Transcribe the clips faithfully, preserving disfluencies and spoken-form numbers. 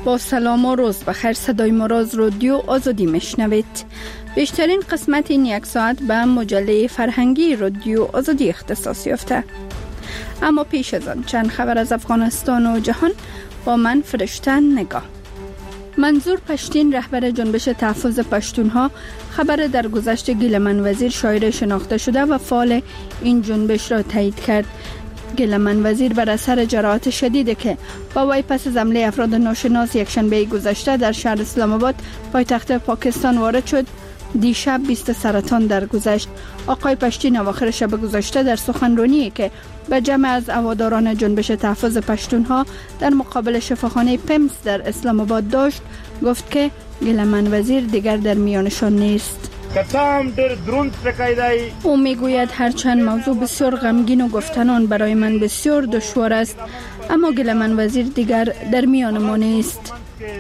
با سلام و روز بخیر، صدای مراز رادیو آزادی میشنوید. بیشترین قسمت این یک ساعت به مجله فرهنگی رادیو آزادی اختصاص یافته. اما پیش از آن چند خبر از افغانستان و جهان با من فرشته نگاه. منظور پشتین، رهبر جنبش تحفظ پشتونها، خبر درگذشت گیلمن وزیر شاعر شناخته شده و فعال این جنبش را تایید کرد. گیلمن وزیر بر اثر جراحت شدیدی که با وی پس از حمله افراد ناشناس یک شنبه گذشته در شهر اسلام آباد پایتخت پاکستان وارد شد، دیشب بیست سرطان درگذشت. آقای پشتین اواخر شب گذشته در سخنرانی که به جمع از هواداران جنبش تحفظ پشتونها در مقابل شفاخانه پمس در اسلام آباد داشت، گفت که گیلمن وزیر دیگر در میانشان نیست. او میگوید هرچند موضوع بسیار غمگین و گفتنان برای من بسیار دشوار است، اما گیلمن وزیر دیگر در میان ما نیست.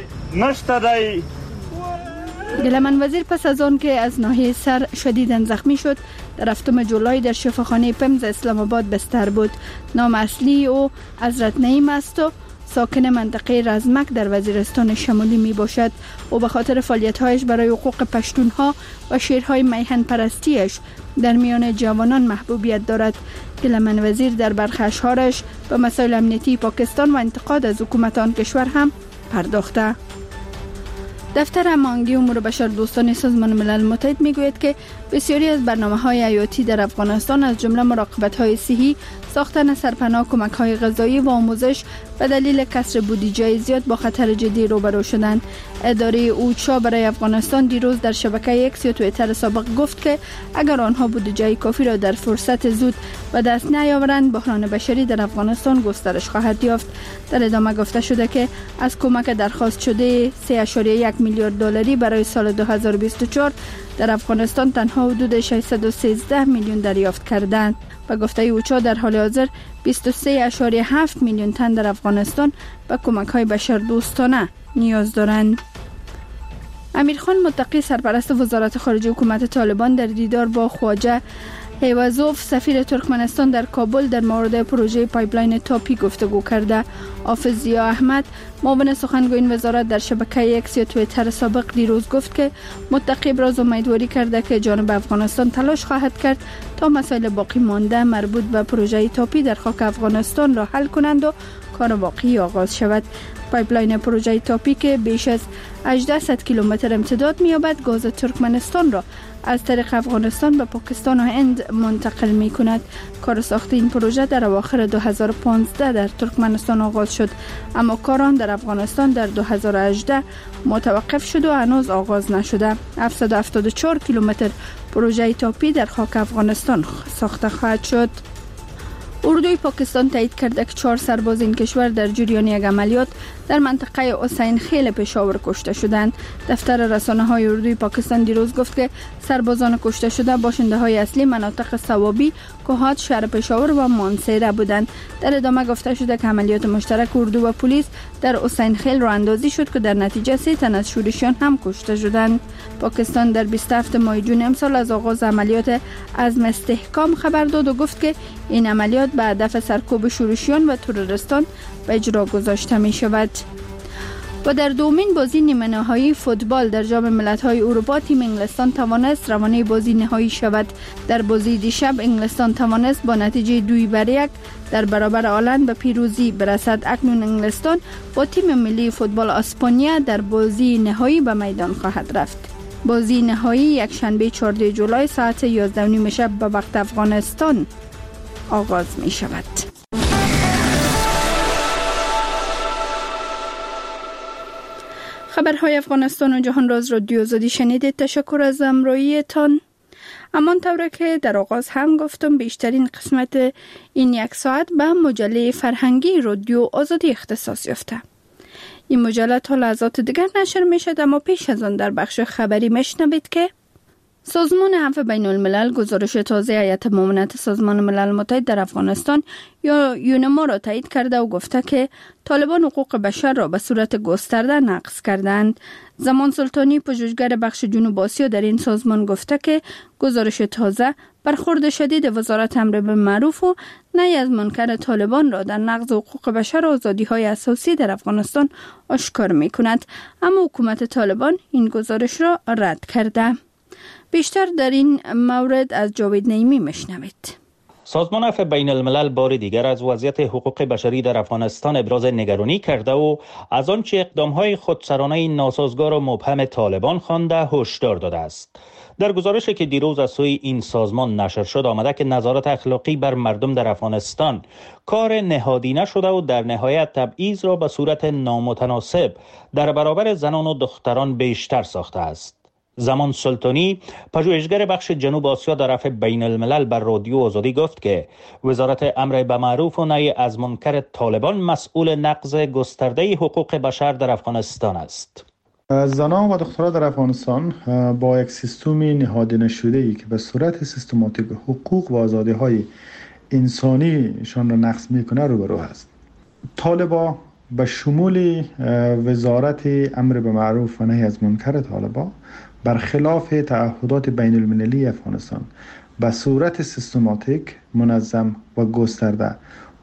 گیلمن وزیر پس از آن که از ناحیه سر شدیداً زخمی شد، در هفتم جولای در شفاخانه پمز اسلام آباد بستر بود. نام اصلی او حضرت نعیم است و ساکن منطقه رزمک در وزیرستان شمالی می باشد. او به خاطر فعالیت‌هایش برای حقوق پشتونها و شعرهای میهن پرستیش در میان جوانان محبوبیت دارد. گیلمن وزیر در برخی اشعارش به مسائل امنیتی پاکستان و انتقاد از حکومت آن کشور هم پرداخته. دفتر هماهنگی امور بشردوستان سازمان ملل متحد میگوید که بسیاری از برنامه‌های حیاتی در افغانستان از جمله مراقبت‌های صحی، ساختن سرپناه، کمک‌های غذایی و آموزش به دلیل کسر بودجه زیاد با خطر جدی روبرو شدند. اداره اوچا برای افغانستان دیروز در شبکه اکس یا توییتر سابق گفت که اگر آنها بودجه کافی را در فرصت زود به دست نیاورند، بحران بشری در افغانستان گسترش خواهد یافت. در ادامه گفته شده که از کمک درخواست شده سه ممیز یک میلیارد دلاری برای سال دو هزار و بیست و چهار در افغانستان تنها حدود ششصد و سیزده میلیون دریافت کردند. به گفته اوچا در حال حاضر بیست و سه ممیز هفت میلیون تن در افغانستان به کمک‌های بشردوستانه نیاز دارند. امیرخان متقی، سرپرست وزارت خارجه حکومت طالبان، در دیدار با خواجه هیوازوف سفیر ترکمنستان در کابل در مورد پروژه پایپلاین تاپی گفتگو کرده. حافظ ضیا احمد، معاون سخنگوی این وزارت، در شبکه اکس یا توییتر سابق دیروز گفت که متقی ابراز امیدواری کرده که جانب افغانستان تلاش خواهد کرد تا مسائل باقی مانده مربوط به پروژه تاپی در خاک افغانستان را حل کنند و کار واقعی آغاز شود. پایپلاین پروژه تاپی که بیش از هجده کیلومتر امتداد می‌یابد، گاز ترکمنستان را از طریق افغانستان به پاکستان و هند منتقل می کند. کار ساخت این پروژه در اواخر دو هزار و پانزده در ترکمنستان آغاز شد، اما کاران در افغانستان در دو هزار و هجده متوقف شد و هنوز آغاز نشده. هفتصد و هفتاد و چهار کیلومتر پروژه تاپی در خاک افغانستان ساخته خواهد شد. اردوی پاکستان تایید کرده که چهار سرباز این کشور در جریان یک عملیات در منطقه حسین خیل پشاور کشته شدند. دفتر رسانه‌های اردوی پاکستان دیروز گفت که سربازان کشته شده باشنده‌های اصلی مناطق صوابی، کوهات، شهر پشاور و مانسیره بودند. در ادامه گفته شده که عملیات مشترک اردو و پلیس در حسین خیل راه اندازی شد که در نتیجه سه تن از شورشیان هم کشته شدند. پاکستان در بیست و هفتم ماه جون امسال از آغاز عملیات عزم استحکام خبر داد و گفت که این عملیات به هدف سرکوب شورشیان و تروریستان به اجرا گذاشته می شود. و در دومین بازی نیمه نهایی فوتبال در جام ملت‌های اروپا، تیم انگلستان توانست روانه بازی نهایی شود. در بازی دیشب انگلستان توانست با نتیجه دوی بر یک در برابر هلند به پیروزی برسد. اکنون انگلستان با تیم ملی فوتبال اسپانیا در بازی نهایی به میدان خواهد رفت. بازی نهایی یک شنبه چهاردهم جولای ساعت یازده و نیم شب به وقت افغانستان آغاز می شود. خبرهای افغانستان و جهان راز رادیو آزادی شنیدید. تشکر از همراهیتان. همان طوری که در آغاز هم گفتم، بیشترین قسمت این یک ساعت به مجله فرهنگی رادیو آزادی اختصاص یافته. این مجله تا لحظات دیگر نشر می شد، اما پیش از آن در بخش خبری میشنوید که سازمان عفو بین الملل گزارش تازه هیئت معاونت سازمان ملل متحد در افغانستان یا یونما را تایید کرده و گفته که طالبان حقوق بشر را به صورت گسترده نقض کردند. زمان سلطانی، پژوهشگر بخش جنوب آسیا در این سازمان گفته که گزارش تازه برخورد شدید وزارت امر بالمعروف و نهی از منکر طالبان را در نقض حقوق بشر و آزادی‌های اساسی در افغانستان آشکار می‌کند، اما حکومت طالبان این گزارش را رد کرده. بیشتر در این مورد از جاوید نعیمی میشنوید. سازمان عفو بین الملل بار دیگر از وضعیت حقوق بشری در افغانستان ابراز نگرانی کرده و از آنچه اقدام‌های خودسرانه ناسازگار و مبهم طالبان خوانده هشدار داده است. در گزارشی که دیروز از سوی این سازمان نشر شد آمده که نظارت اخلاقی بر مردم در افغانستان کار نهادینه شده و در نهایت تبعیض را به صورت نامتناسب در برابر زنان و دختران بیشتر ساخته است. زمان سلطانی، پژوهشگر بخش جنوب آسیا در عفو بین الملل بر رادیو آزادی گفت که وزارت امر بالمعروف و نهی از منکر طالبان مسئول نقض گسترده حقوق بشر در افغانستان است. زنان و دختران در افغانستان با یک سیستم نهادینه شده‌ای که به صورت سیستماتیک حقوق و آزادی‌های انسانیشان را نقض می‌کنه روبرو است. طالبان به شمول وزارت امر بالمعروف و نهی از منکر طالبان برخلاف تعهدات بین المللی افغانستان به صورت سیستماتیک، منظم و گسترده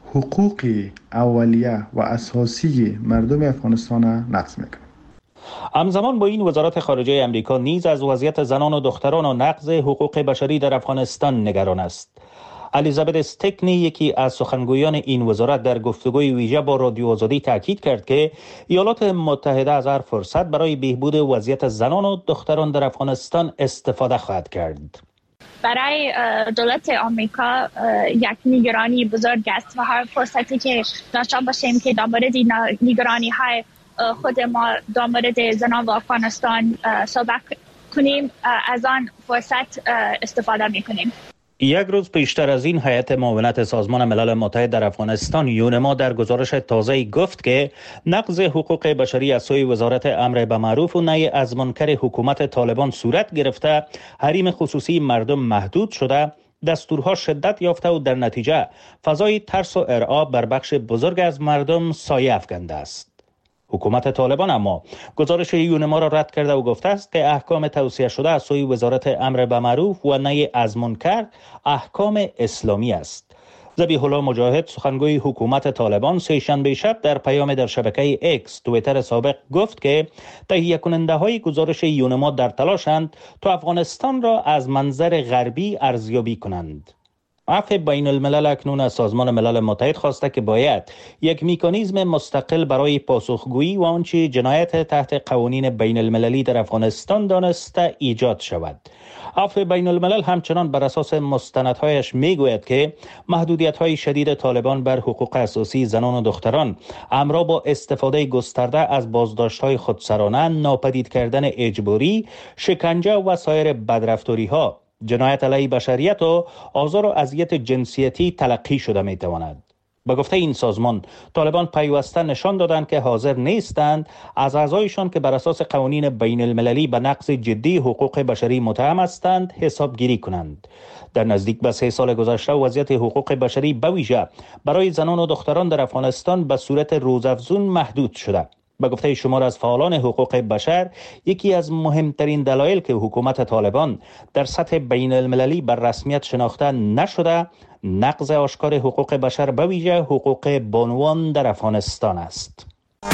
حقوق اولیه و اساسی مردم افغانستان نقض میکنه. همزمان با این وزارت خارجه امریکا نیز از وضعیت زنان و دختران و نقض حقوق بشری در افغانستان نگران است. الیزابت استکنی، یکی از سخنگویان این وزارت، در گفتگوی ویژه با رادیو آزادی تاکید کرد که ایالات متحده از هر فرصت برای بهبود وضعیت زنان و دختران در افغانستان استفاده خواهد کرد. برای دولت آمریکا یک نگرانی بزرگ است و هر فرصتی که داشته باشیم که در مورد نگرانی های خود ما در مورد زنان و افغانستان صحبت کنیم، از آن فرصت استفاده میکنیم. یک روز پیشتر از این هیئت معاونت سازمان ملل متحد در افغانستان یونما در گزارش تازه‌ای گفت که نقض حقوق بشری از سوی وزارت امر بالمعروف و نهی از منکر حکومت طالبان صورت گرفته، حریم خصوصی مردم محدود شده، دستورها شدت یافته و در نتیجه فضای ترس و ارعاب بر بخش بزرگ از مردم سایه افکنده است. حکومت طالبان اما گزارش یونما را رد کرده و گفته است که احکام توصیه شده از سوی وزارت امر بالمعروف و نهی از منکر احکام اسلامی است. ذبیح الله مجاهد، سخنگوی حکومت طالبان، سه‌شنبه شب در پیام در شبکه اکس توییتر سابق گفت که تهیه کننده های گزارش یونما در تلاشند تا افغانستان را از منظر غربی ارزیابی کنند. عفو بین الملل اکنون از سازمان ملل متحد خواسته که باید یک مکانیزم مستقل برای پاسخگویی و آنچه جنایت تحت قوانین بین المللی در افغانستان دانسته ایجاد شود. عفو بین الملل همچنان بر اساس مستندهایش میگوید که محدودیت‌های شدید طالبان بر حقوق اساسی زنان و دختران همراه با استفاده گسترده از بازداشت‌های خودسرانه، ناپدید کردن اجباری، شکنجه و سایر بدرفتاری‌ها، جنایت علیه بشریت و آزار و اذیت جنسیتی تلقی شده می تواند. به گفته این سازمان، طالبان پیوسته نشان دادند که حاضر نیستند از اعضایشان که بر اساس قوانین بین المللی به نقض جدی حقوق بشری متهم هستند حسابگیری کنند. در نزدیک به سه سال گذشته وضعیت حقوق بشری به ویژه برای زنان و دختران در افغانستان به صورت روزافزون محدود شده. به گفته شمار از فعالان حقوق بشر، یکی از مهمترین دلایل که حکومت طالبان در سطح بین المللی بر رسمیت شناخته نشده، نقض آشکار حقوق بشر به ویژه حقوق بانوان در افغانستان است.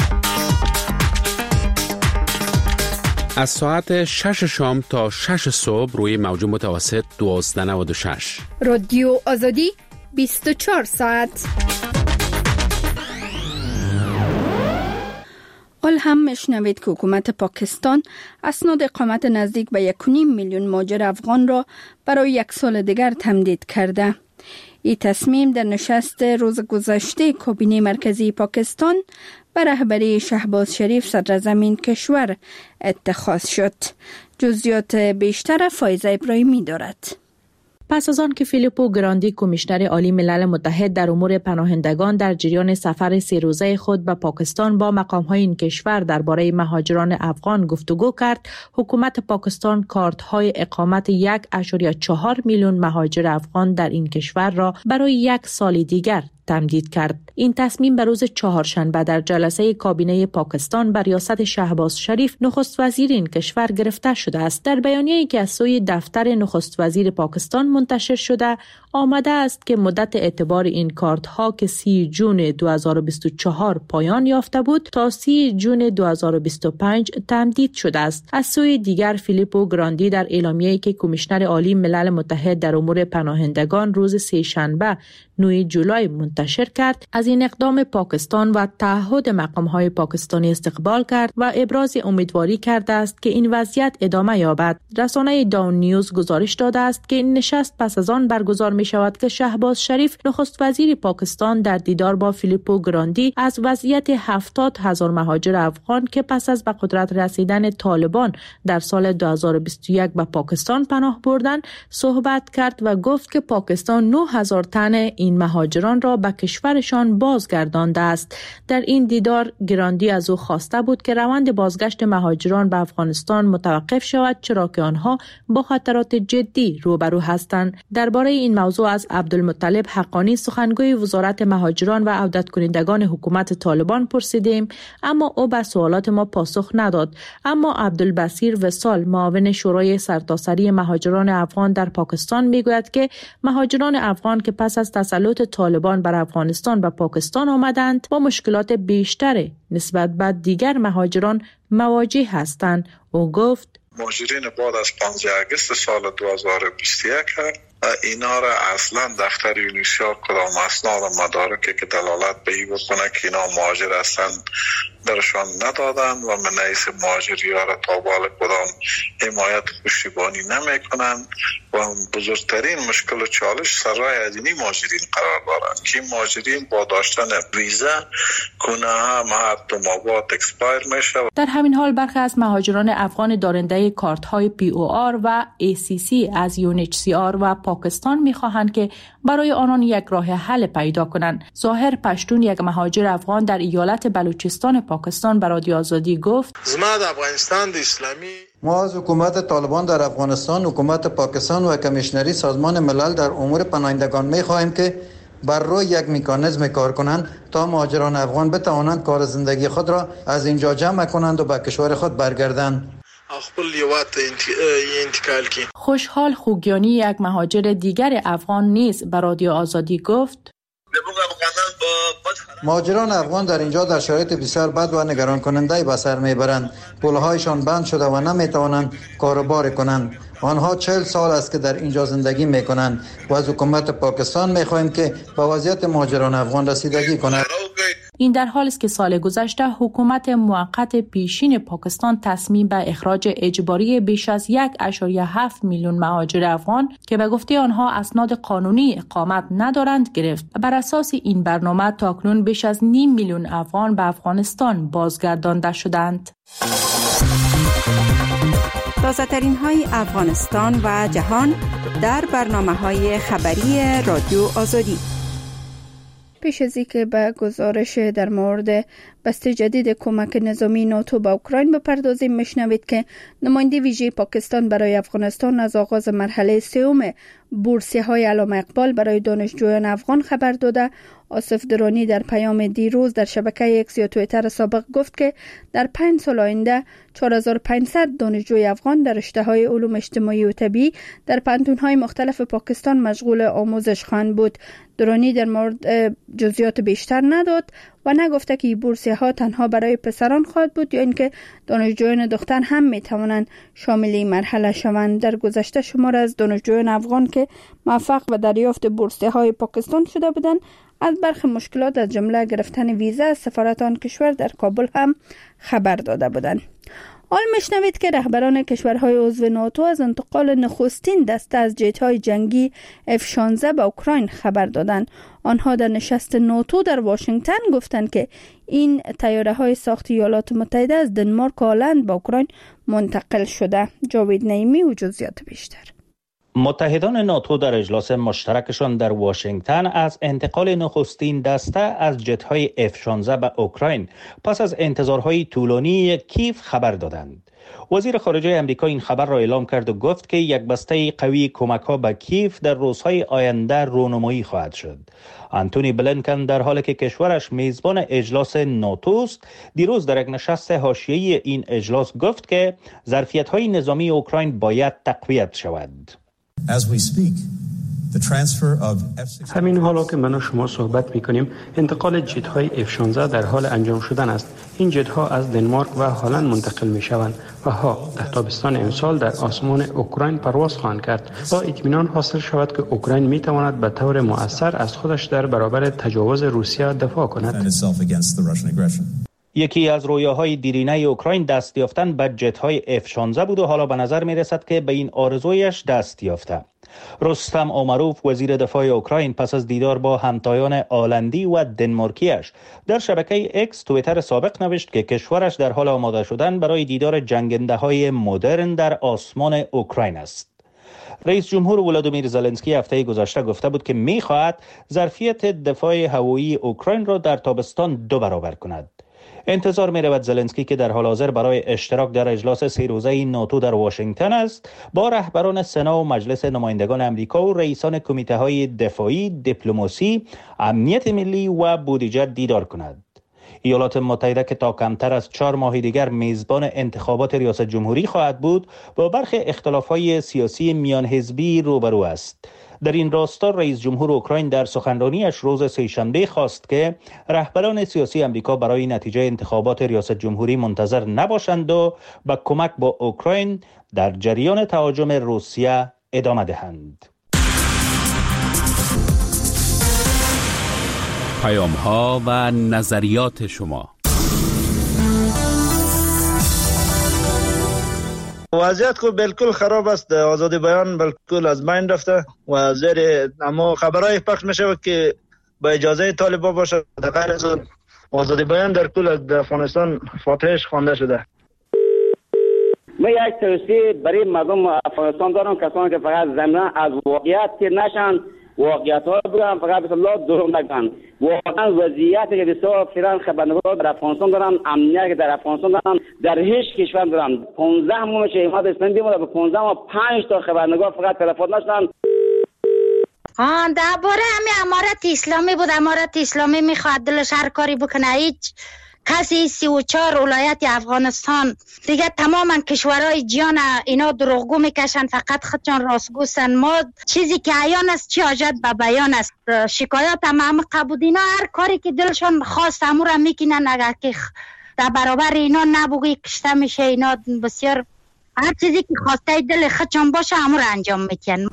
از ساعت شش شام تا شش صبح روی موج متوسط دوازده و نود و شش. رادیو آزادی بیست و چهار ساعت. حال هم میشنوید که حکومت پاکستان اسناد اقامت نزدیک به یک و نیم میلیون مهاجر افغان را برای یک سال دیگر تمدید کرده. این تصمیم در نشست روز گذشته کابینه مرکزی پاکستان به رهبری شهباز شریف صدر زمین کشور اتخاذ شد. جزئیات بیشتر فایزه ابراهیمی دارد. پس از آن که فیلیپو گراندی کمیشنر عالی ملل متحد در امور پناهندگان در جریان سفر سه روزه خود به پاکستان با مقام‌های این کشور درباره مهاجران افغان گفتگو کرد، حکومت پاکستان کارت‌های اقامت یک ممیز چهار میلیون مهاجر افغان در این کشور را برای یک سال دیگر تمدید کرد. این تصمیم به روز چهارشنبه در جلسه کابینه پاکستان بر ریاست شهباز شریف نخست وزیر این کشور گرفته شده است. در بیانیه‌ای که از سوی دفتر نخست وزیر پاکستان منتشر شده آمده است که مدت اعتبار این کارت ها که سی جون دو هزار و بیست و چهار پایان یافته بود تا سی جون دو هزار و بیست و پنج تمدید شده است. از سوی دیگر فیلیپو گراندی در اعلامیه‌ای که کمیشنر عالی ملل متحد در امور پناهندگان روز سه شنبه نه جولای منتشر کرد، از این اقدام پاکستان و تعهد مقام‌های پاکستانی استقبال کرد و ابراز امیدواری کرده است که این وضعیت ادامه یابد. رسانه داون نیوز گزارش داده است که این نشست پس از آن برگزار می شود که شهباز شریف نخست وزیر پاکستان در دیدار با فیلیپو گراندی از وضعیت هفتاد هزار مهاجر افغان که پس از به قدرت رسیدن طالبان در سال دو هزار و بیست و یک به پاکستان پناه بردند صحبت کرد و گفت که پاکستان نه هزار تن این مهاجران را به کشورشان بازگردانده است. در این دیدار گراندی از او خواسته بود که روند بازگشت مهاجران به افغانستان متوقف شود، چرا که آنها با خطرات جدی روبرو هستند. درباره این موضوع از عبدالمطلب حقانی سخنگوی وزارت مهاجران و عودت کنندگان حکومت طالبان پرسیدیم، اما او به سوالات ما پاسخ نداد. اما عبدالبصیر وصال معاون شورای سرتاسری مهاجران افغان در پاکستان میگوید که مهاجران افغان که پس از تسلط طالبان بر افغانستان و پاکستان آمدند با مشکلات بیشتر نسبت به دیگر مهاجران مواجه هستند. او گفت مهاجرین بعد از پانزده آگوست سال دو هزار و بیست و یک اینا را اصلا دفتر یونیسیا کدام اسناد و مدارکی که دلالت به این بکنه که اینا مهاجر هستند درشان ندادن و من حیث مهاجری ها را تا بال کدام حمایت پشتیبانی نمی کنن و بزرگترین مشکل و چالش سرای از اینی مهاجرین قرار دارند که مهاجرین با داشتن ویزا کنه هم هر دو ماه اکسپایر میشه. در همین حال برخی از مهاجران افغان دارنده کارت های پی او آر و ای سی سی از یو ان اچ سی آر و پاکستان میخواهند که برای آنان یک راه حل پیدا کنند. ظاهر پشتون یک مهاجر افغان در ایالت بلوچستان پاکستان به رادیو آزادی گفت زما د افغانستان د اسلامی ما از حکومت طالبان در افغانستان، حکومت پاکستان و کمیشنری سازمان ملل در امور پناهندگان می‌خواهیم که بر روی یک مکانیزم کار کنند تا مهاجران افغان بتوانند کار زندگی خود را از اینجا جمع کنند و به کشور خود برگردند. خپل هیواد انتقال کی. خوشحال خوگیانی یک مهاجر دیگر افغان نیز به رادیو آزادی گفت مهاجران افغان در اینجا در شرایط بسیار بد و نگران کننده به سر میبرند. پولهایشان بند شده و نمیتوانند کاروبار کنند. آنها چهل سال است که در اینجا زندگی میکنند و از حکومت پاکستان میخواهیم که به وضعیت مهاجران افغان رسیدگی کند. این در حالی است که سال گذشته حکومت موقت پیشین پاکستان تصمیم به اخراج اجباری بیش از یک ممیز هفت میلیون مهاجر افغان که به گفته آنها اسناد قانونی اقامت ندارند گرفت. بر اساس این برنامه تاکنون بیش از نیم میلیون افغان به افغانستان بازگردانده شدند. تازه‌ترین های افغانستان و جهان در برنامه‌های خبری رادیو آزادی. پیش از اینکه به گزارش در مورد بسته جدید کمک نظامی ناتو به اوکراین بپردازیم، میشنوید که نماینده ویژه پاکستان برای افغانستان از آغاز مرحله سوم بورسیه‌های علامه اقبال برای دانشجویان افغان خبر داده. آصف درانی در پیام دیروز در شبکه اکس یا توییتر سابق گفت که در پنج سال آینده چهار هزار و پانصد دانشجوی افغان در رشته‌های علوم اجتماعی و طبیعی در پانتون‌های مختلف پاکستان مشغول آموزش خواهند بود. درانی در مورد جزئیات بیشتر نداد و نگفته که این بورسیه‌ها تنها برای پسران خواهد بود یا اینکه دانشجویان دختر هم می‌توانند شامل این مرحله شوند. در گذشته شمار از دانشجویان افغان که موفق و دریافت بورسیه‌های پاکستان شده بودند از برخی مشکلات از جمله گرفتن ویزا از سفارت آن کشور در کابل هم خبر داده بودند. حال میشنوید که رهبران کشورهای عضو ناتو از انتقال نخستین دسته از جت‌های جنگی اف شانزده به اوکراین خبر دادند. آنها در نشست ناتو در واشنگتن گفتند که این طیاره‌های ساخت ایالات متحده از دنمارک و هلند به اوکراین منتقل شده. جاوید نعیمی و جزئیات بیشتر. متحدان ناتو در اجلاس مشترکشان در واشنگتن از انتقال نخستین دسته از جت‌های اف شانزده به اوکراین پس از انتظارهای طولانی کیف خبر دادند. وزیر خارجه آمریکا این خبر را اعلام کرد و گفت که یک بسته قوی کمک‌ها به کیف در روزهای آینده رونمایی خواهد شد. آنتونی بلینکن در حالی که کشورش میزبان اجلاس ناتو است، دیروز در یک نشست حاشیه‌ای این اجلاس گفت که ظرفیت‌های نظامی اوکراین باید تقویت شود. همین حالا که من و شما صحبت می‌کنیم انتقال جت‌های اف شانزده در حال انجام شدن است. این جت‌ها از دنمارک و هلند منتقل می‌شوند و ها در تابستان امسال در آسمان اوکراین پرواز خواهند کرد تا اطمینان حاصل شود که اوکراین می‌تواند به طور مؤثر از خودش در برابر تجاوز روسیه دفاع کند. یکی از رویاهای دیرینه اوکراین دست یافتن به جت‌های اف شانزده بود و حالا به نظر می‌رسد که به این آرزویش دست یافته. رستم اومروف وزیر دفاع اوکراین پس از دیدار با همتایان آلندی و دنمارکیش در شبکه اکس توییتر سابق نوشت که کشورش در حال آماده شدن برای دیدار جنگنده‌های مدرن در آسمان اوکراین است. رئیس جمهور ولادیمیر زلنسکی هفته گذشته گفته بود که می‌خواهد ظرفیت دفاع هوایی اوکراین را در تابستان دو برابر کند. انتظار می رود زلنسکی که در حال حاضر برای اشتراک در اجلاس سه روزه ناتو در واشنگتن است، با رهبران سنا و مجلس نمایندگان آمریکا و رئیسان کمیته های دفاعی، دیپلماسی، امنیت ملی و بودجه دیدار کند. ایالات متحده که تا کمتر از چهار ماه دیگر میزبان انتخابات ریاست جمهوری خواهد بود، با برخی اختلاف‌های سیاسی میان حزبی روبرو است. در این راستا رئیس جمهور اوکراین در سخنرانیش روز سه‌شنبه خواست که رهبران سیاسی آمریکا برای نتیجه انتخابات ریاست جمهوری منتظر نباشند و به کمک با اوکراین در جریان تهاجم روسیه ادامه دهند. پیام‌ها و نظریات شما. وضعیت کو بالکل خراب است، آزادی بیان بالکل از بین رفته و زیر اما خبرهای پخش میشه که با اجازه طالبا باشه، در غیر از آزادی بیان در کل افغانستان فاتحش خوانده شده. من یک توصیه برای مردم افغانستان دارم، کسانی که فقط ضمن از واقعیت که نشن، واقعیت ها بگم، فقط بسم الله دروغ نگن. واقعا وضعیتی که بسیار فیران خبرنگار در افغانستان دارن، امنیتی که در افغانستان دارن، در هیچ کشور دارن. پانزده ماه میشه اماد اسلامی بیمونه، به پانزده ماه پنج تا خبرنگار فقط تلفن نشدن. آن درباره همین امارت اسلامی بود. امارت اسلامی میخواد دلش هر کاری بکنه. هیچ کسی سی و چهار ولایت افغانستان دیگه تماما کشورهای جهان اینا دروغگو میکشن، فقط خودشان راستگوستن. ما چیزی که عیان است چی حاجت به بیان است. شکایت هم هم قبود، اینا هر کاری که دلشان خواست امور هم میکنن. اگر که در برابر اینا نبوگی کشته میشه، اینا بسیار هر چیزی که خواسته دل خودشان باشه امور انجام میکنن.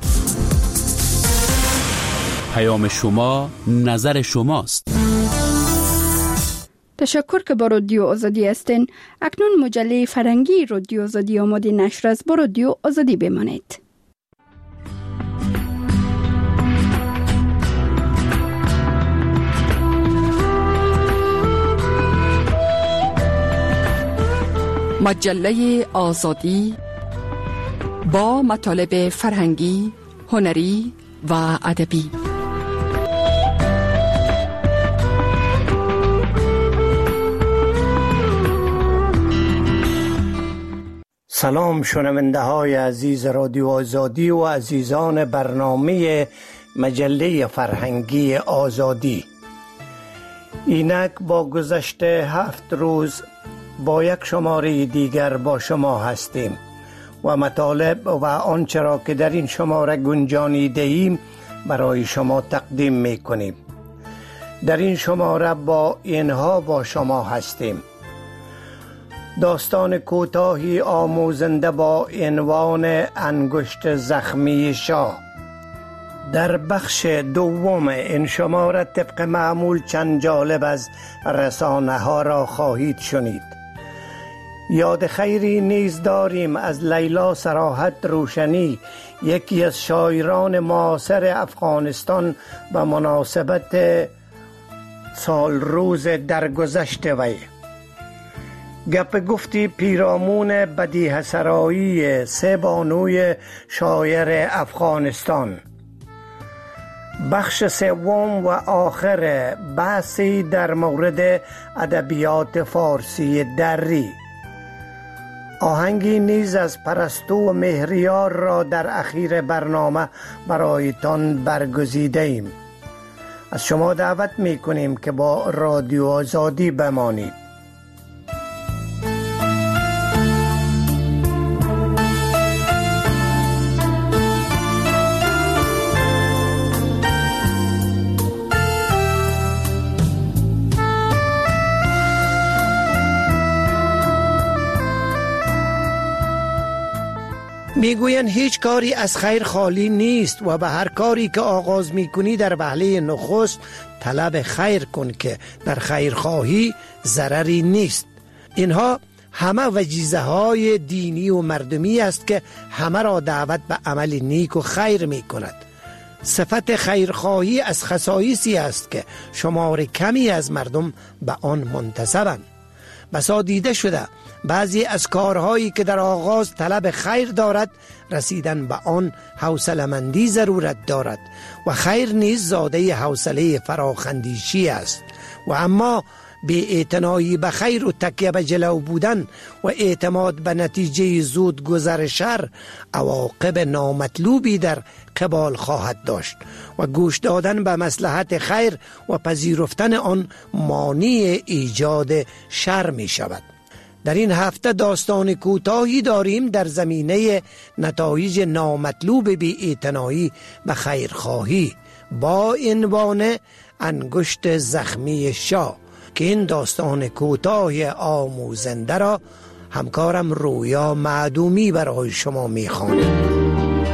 پیام شما نظر شماست. تشکر که با رادیو آزادی هستین. اکنون مجله فرنگی رادیو آزادی آماده نشر است. با رادیو آزادی بمانید. مجله آزادی با مطالب فرهنگی، هنری و ادبی. سلام شنونده های عزیز رادیو آزادی و عزیزان برنامه مجله فرهنگی آزادی. اینک با گذشت هفت روز با یک شماره دیگر با شما هستیم و مطالب و آنچه را که در این شماره گنجانیده ایم برای شما تقدیم می کنیم. در این شماره با اینها با شما هستیم: داستان کوتاهی آموزنده با عنوان انگشت زخمی شاه. در بخش دوم این شماره طبق معمول چند جالب از رسانه ها را خواهید شنید. یاد خیری نیز داریم از لیلا صراحت روشنی، یکی از شاعران معاصر افغانستان، به مناسبت سال روز درگذشت وی. گپ گفتی پیرامون بدیهه سرایی سه بانوی شاعر افغانستان. بخش سوم و آخر بحثی در مورد ادبیات فارسی دری. آهنگی نیز از پرستو و مهریار را در اخیر برنامه برایتان برگزیده ایم. از شما دعوت می کنیم که با رادیو آزادی بمانید. میگویند هیچ کاری از خیر خالی نیست و به هر کاری که آغاز میکنی در وهله نخست طلب خیر کن که در خیرخواهی ضرری نیست. اینها همه وجیزه های دینی و مردمی است که همه را دعوت به عمل نیک و خیر میکند. صفت خیرخواهی از خصایصی است که شمار کمی از مردم به آن منتسبند. بسا دیده شده بعضی از کارهایی که در آغاز طلب خیر دارد رسیدن به آن حوصله‌مندی ضرورت دارد و خیر نیز زاده حوصله فراخندیشی است. و اما بی اعتنایی به خیر و تکیه به جلو بودن و اعتماد به نتیجه زود گذر شر عواقب نامطلوبی در قبال خواهد داشت و گوش دادن به مصلحت خیر و پذیرفتن آن مانع ایجاد شر می شود. در این هفته داستان کوتاهی داریم در زمینه نتایج نامطلوب بی اعتنایی به خیرخواهی با عنوان انگشت زخمی شاه که این داستان کوتاه آموزنده را همکارم رویا معدومی برای شما می‌خوانم.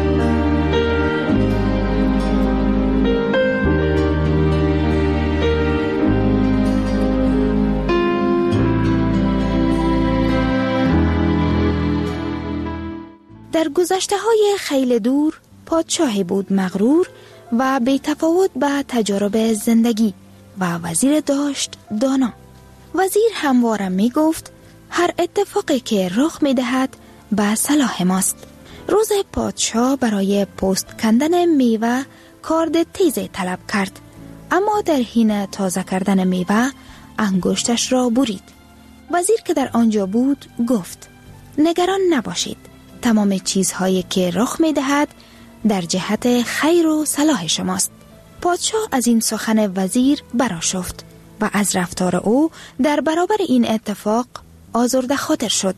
در گذشته های خیلی دور پادشاهی بود مغرور و بی تفاوت به تجارب زندگی و وزیر داشت دانا. وزیر همواره می گفت هر اتفاقی که رخ می دهد به صلاح ماست. روز پادشاه برای پوست کندن میوه کارد تیزی طلب کرد، اما در حین تازه کردن میوه انگشتش را برید. وزیر که در آنجا بود گفت نگران نباشید، تمام چیزهایی که رخ می دهد در جهت خیر و صلاح شماست. پادشاه از این سخن وزیر برآشفت و از رفتار او در برابر این اتفاق آزرده خاطر شد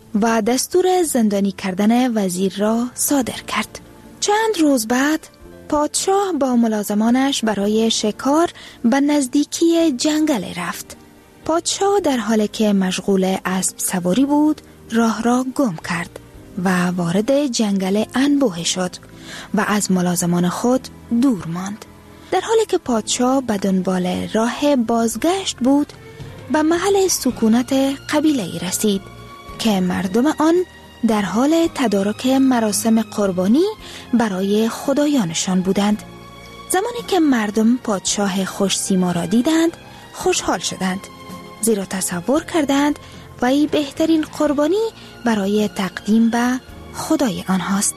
و دستور زندانی کردن وزیر را صادر کرد. چند روز بعد پادشاه با ملازمانش برای شکار به نزدیکی جنگل رفت. پادشاه در حالی که مشغول اسب سواری بود راه را گم کرد و وارد جنگل انبوه شد و از ملازمان خود دور ماند. در حالی که پادشاه به دنبال راه بازگشت بود به محل سکونت قبیله‌ای رسید که مردم آن در حال تدارک مراسم قربانی برای خدایانشان بودند. زمانی که مردم پادشاه خوش سیما را دیدند خوشحال شدند، زیرا تصور کردند وی بهترین قربانی برای تقدیم به خدای آنهاست.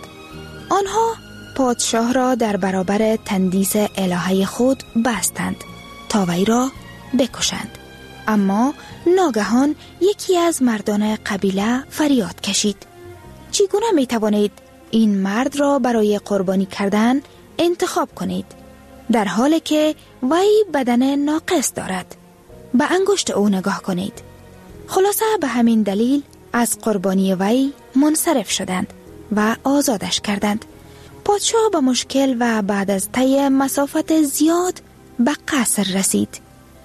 آنها پادشاه را در برابر تندیس الهه خود بستند تا وی را بکشند. اما ناگهان یکی از مردان قبیله فریاد کشید: چگونه می توانید این مرد را برای قربانی کردن انتخاب کنید در حالی که وی بدن ناقص دارد؟ به انگشت او نگاه کنید. خلاصه به همین دلیل از قربانی وی منصرف شدند و آزادش کردند. پادشاه به مشکل و بعد از طی مسافت زیاد به قصر رسید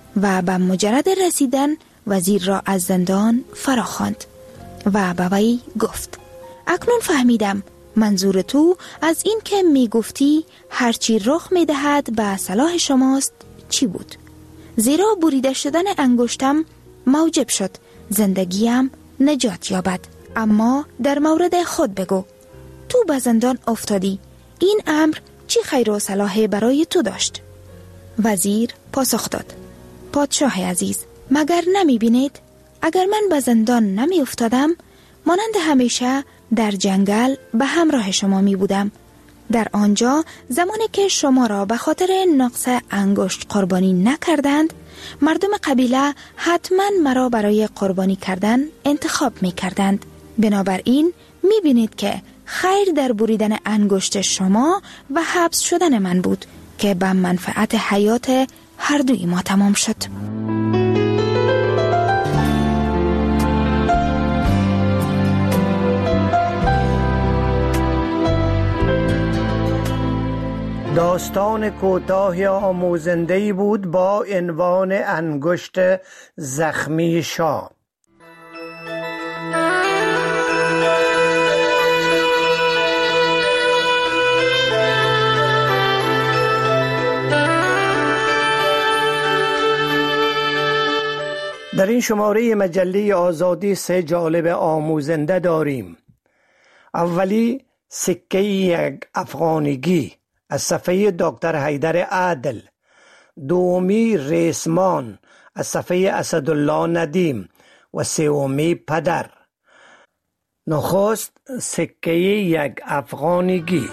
و به مجرد رسیدن وزیر را از زندان فراخواند و به وی گفت: اکنون فهمیدم منظور تو از این که می گفتی هرچی رخ می دهد به صلاح شماست چی بود؟ زیرا بریده شدن انگشتم موجب شد زندگیم نجات یابد. اما در مورد خود بگو، تو به زندان افتادی، این امر چی خیر و صلاح برای تو داشت؟ وزیر پاسخ داد: پادشاه عزیز، مگر نمی بینید اگر من به زندان نمی افتادم، مانند همیشه در جنگل به همراه شما می بودم. در آنجا زمانی که شما را به خاطر نقص انگشت قربانی نکردند، مردم قبیله حتما مرا برای قربانی کردن انتخاب می کردند. بنابراین می بینید که خیر در بریدن انگشت شما و حبس شدن من بود که به منفعت حیات هر دوی ما تمام شد. داستان کوتاه آموزنده‌ای بود با عنوان انگشت زخمی شاه. در این شماره مجله آزادی سه جالب آموزنده داریم. اولی سکه یک افغانیگی از صفحه دکتر حیدر عادل. دومی ریسمان از صفحه اسدالله ندیم و سومی پدر. نخست سکه یک افغانیگی.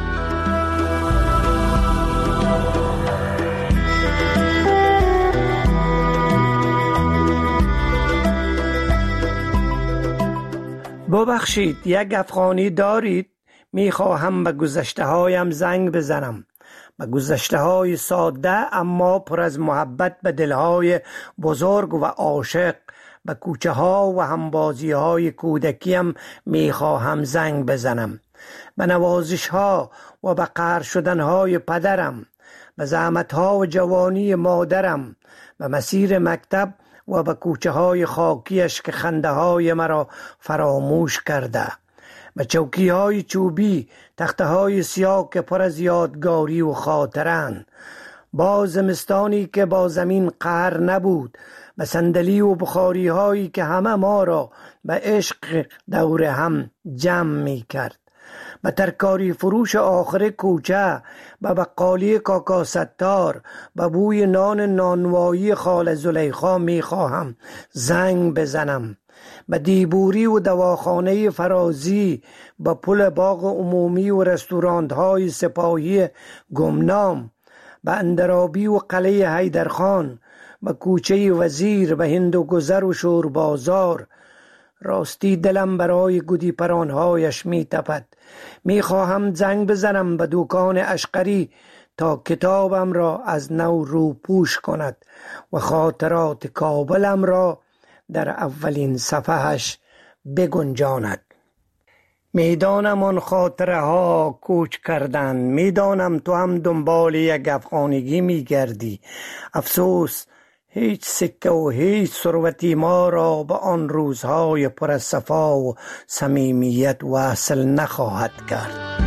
ببخشید، یک افغانی دارید؟ میخواهم به گذشته هایم زنگ بزنم، به گذشته های ساده اما پر از محبت به دلهای بزرگ و عاشق، به کوچه ها و همبازی های کودکیم میخواهم زنگ بزنم، به نوازش ها و به قهر شدن های پدرم، به زحمت ها و جوانی مادرم، به مسیر مکتب و به کوچه های خاکیش که خنده های مرا فراموش کرده، به چوکی های چوبی، تخته های سیاه که پر از یادگاری و خاطرند، با زمستانی که با زمین قهر نبود، به صندلی و بخاری هایی که همه ما را به عشق دور هم جمع می کرد، به ترکاری فروش آخر کوچه، به بقالی کاکا ستار، به بوی نان نانوایی خال زلیخا می خواهم زنگ بزنم، به دیبوری و دواخانه فرازی، به پل باغ عمومی و رستوران های سپاهی گمنام، به اندرابی و قلعه حیدرخان، به کوچه وزیر، به هندوگذر و شور بازار. راستی دلم برای گودی پرانهایش می تپد. می خواهم زنگ بزنم به دکان اشقری تا کتابم را از نو روپوش کند و خاطرات کابلم را در اولین صفحهش بگنجاند. میدانم آن خاطره ها کوچ کردن، میدانم تو هم دنبال یک افغانیگی میگردی. افسوس هیچ سکه و هیچ ثروتی ما را به آن روزهای پر از صفا و صمیمیت وصل نخواهد کرد.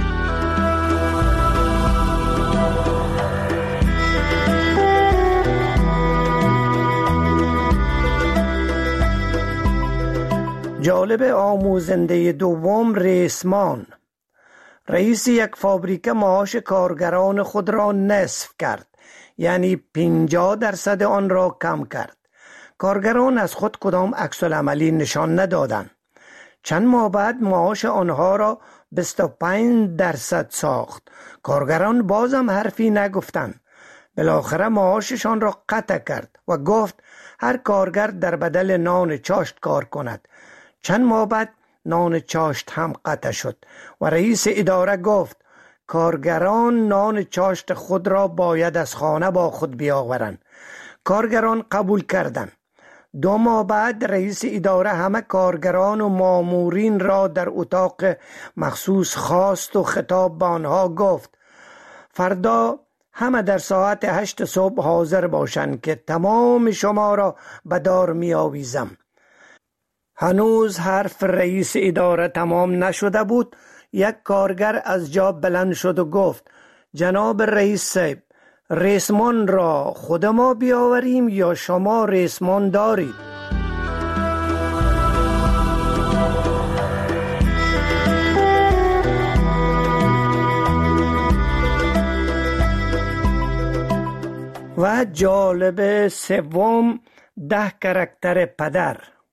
جالب آموزنده دوم ریسمان. رئیس یک فابریکه معاش کارگران خود را نصف کرد، یعنی پنجاه درصد آن را کم کرد. کارگران از خود کدام عکس العملی نشان ندادند. چند ماه بعد معاش آنها را بیست و پنج درصد ساخت. کارگران بازم حرفی نگفتند. بالاخره معاششان را قطع کرد و گفت هر کارگر در بدل نان چاشت کار کند. چند ماه بعد نان چاشت هم قطع شد و رئیس اداره گفت کارگران نان چاشت خود را باید از خانه با خود بیاورند. کارگران قبول کردند. دو ماه بعد رئیس اداره همه کارگران و مامورین را در اتاق مخصوص خواست و خطاب به آنها گفت فردا همه در ساعت هشت صبح حاضر باشند که تمام شما را به دار می آویزم. هنوز حرف رئیس اداره تمام نشده بود، یک کارگر از جا بلند شد و گفت جناب رئیس صاحب، ریسمان را خود ما بیاوریم یا شما ریسمان دارید؟ و جالب سوم، ده کاراکتر پدر.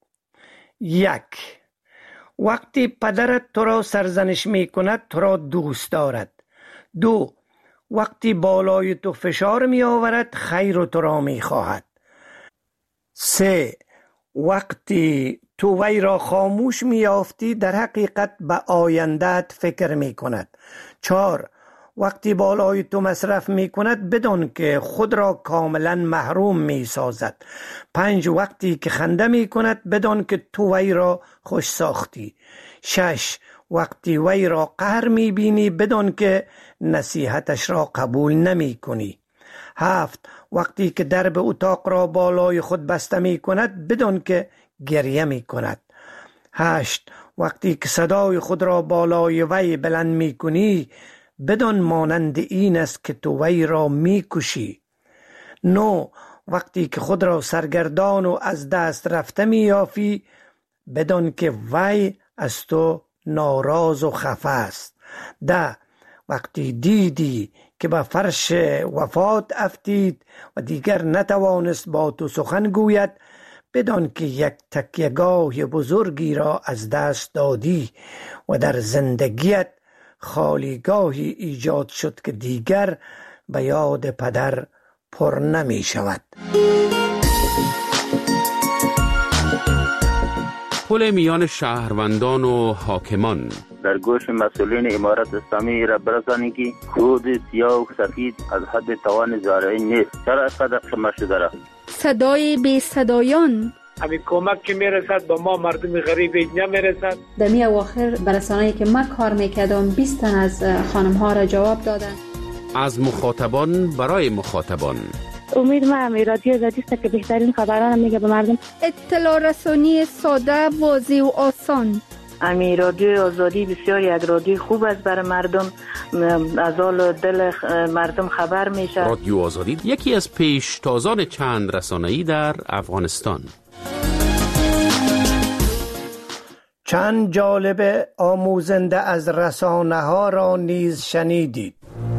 یک، وقتی پدرت تو را سرزنش می کند تو را دوست دارد. دو، وقتی بالای تو فشار می آورد خیر تو را می خواهد. سه، وقتی تو وی را خاموش می یافتی در حقیقت به آینده‌ات فکر می کند. چهار، وقتی بالای تو مصرف می کند بدان که خود را کاملا محروم می سازد. پنج، وقتی که خنده می کند بدان که تو وی را خوش ساختی. شش، وقتی وی را قهر می بینی بدان که نصیحتش را قبول نمی کنی. هفت، وقتی که درب اتاق را بالای خود بسته می کند بدان که گریه می کند. هشت، وقتی که صدای خود را بالای وی بلند می کنی بدان مانند این است که تو وی را می کشی. نو، وقتی که خود را سرگردان و از دست رفته می یافی بدان که وی از تو ناراض و خفه است. ده، وقتی دیدی که به فرش وفات افتید و دیگر نتوانست با تو سخن گوید بدان که یک تکیه‌گاه بزرگی را از دست دادی و در زندگیت خالیگاهی ایجاد شد که دیگر به یاد پدر پر نمی شود. پل میان شهروندان و حاکمان. در گوش مسئولین امارت اسلامی را برسانید که خود سیاه و سفید از حد توان زارعی نیست. چرا اینقدر شما شده را؟ صدای بی صدایان. همین کمک که میرسد با ما مردم غریب نمیرسد. در می اواخر برسانه‌ای که من کار میکردم بیست تن از خانم ها را جواب دادن. از مخاطبان برای مخاطبان. امید ما همی رادیو آزادی است که بهترین خبران میگه به مردم. اطلاع رسانی ساده، واضح و آسان. امی رادیو آزادی بسیار یک رادیو خوب است برای مردم، از حال دل مردم خبر میشه. رادیو آزادی یکی از پیشتازان چند رسانه‌ای در افغانستان. چند جالب آموزنده از رسانه ها را نیز شنیدید.